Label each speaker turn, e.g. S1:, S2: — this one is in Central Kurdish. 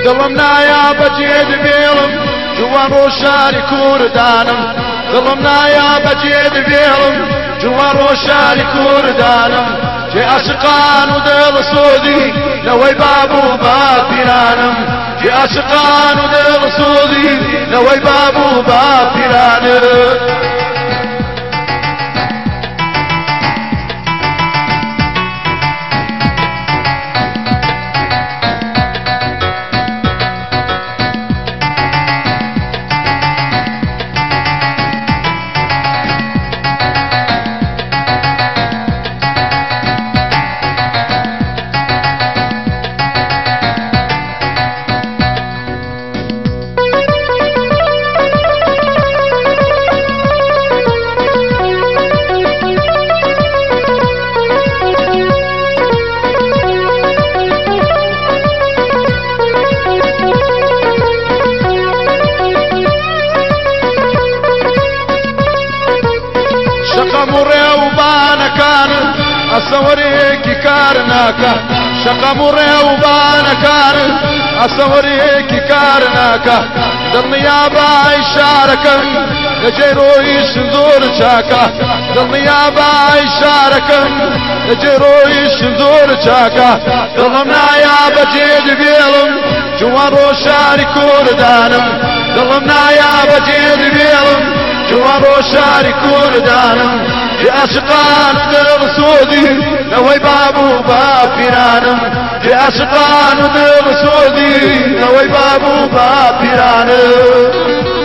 S1: دڵم نایە بەجێ دەبێڵم جوان ڕۆژاری کوردانم دڵم نایە بەجێ دەبێڵم جوان ڕۆژاری کوردانم جێ عاشقان و دڵ سۆدی لەوەی باب و باپیرانم جێ عاشقان و دڵ سۆدی لەوەی باب و باپیرانم شقم و ڕێوبانەکانت ئەسەوەرێکی کار ناکە شقم و ڕێوبانەکانت ئەسەوەرێکی کار ناکە دڵنیابای شارەکەم لە جێڕۆی سندۆر چاکە دڵنیابای شارەکەم لە جێڕۆی سندۆر چاکە دڵم نایە بەجێ دەبێڵم جوان ڕۆژاری کوردانم دڵم نایە بەجێ دەبێڵم جوان ڕۆژاری کوردانم جێ عاشقان و دڵ سۆدی لەوەی باب و باپیرانم جێ عاشقان و دڵ سۆدی لەوەی باب و باپیرانم